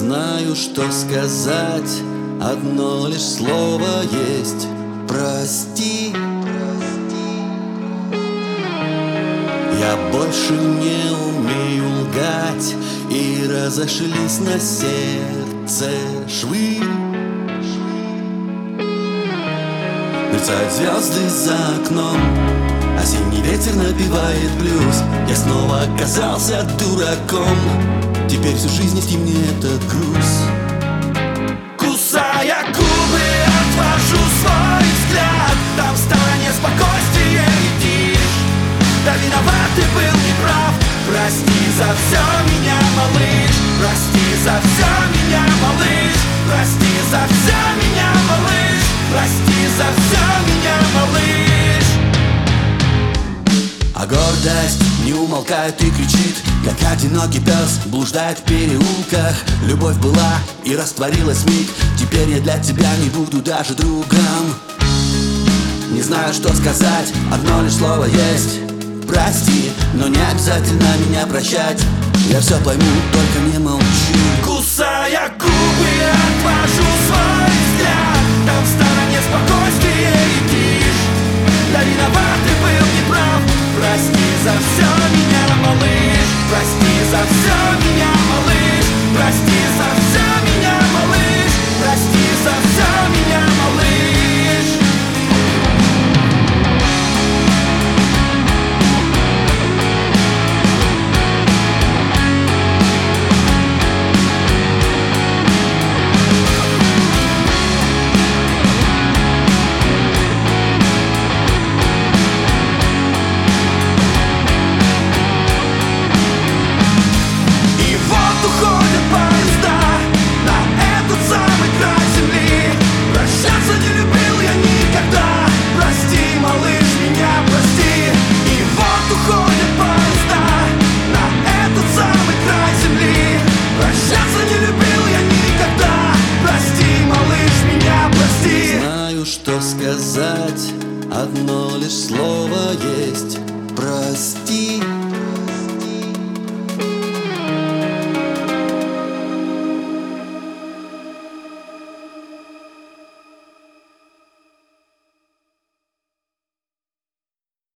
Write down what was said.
знаю, что сказать, одно лишь слово есть: прости. Я больше не умею лгать, и разошлись на сердце швы. Мерцают звезды за окном, осенний ветер напевает блюз. Я снова оказался дураком, теперь всю жизнь нести мне этот груз. Кусая губы, отвожу свой взгляд. Там в стороне спокойствие и тишь. Да виноват ты был неправ. Прости за все меня, малыш. Прости за все меня, малыш. Прости за все меня, малыш. Прости за все меня, малыш. А гордость не умолкает и кричит, как одинокий пес блуждает в переулках. Любовь была и растворилась вмиг. Теперь я для тебя не буду даже другом. Не знаю, что сказать, одно лишь слово есть: прости, но не обязательно меня прощать. Я все пойму, только не молчи. Кусая губы, отвожу свой взгляд. Там в стороне спокойствие и тишь. Да виноват ты был неправ. Прости за все меня, малыш. Прости за все меня, малыш. Прости за все меня, малыш. Прости за все меня, малыш. Уходят поезда на этот самый край земли. Прощаться не любил я никогда. Прости, малыш, меня прости. И вот уходят поезда на этот самый край земли. Прощаться не любил я никогда. Прости, малыш, меня прости. Знаю, что сказать, одно лишь слово есть: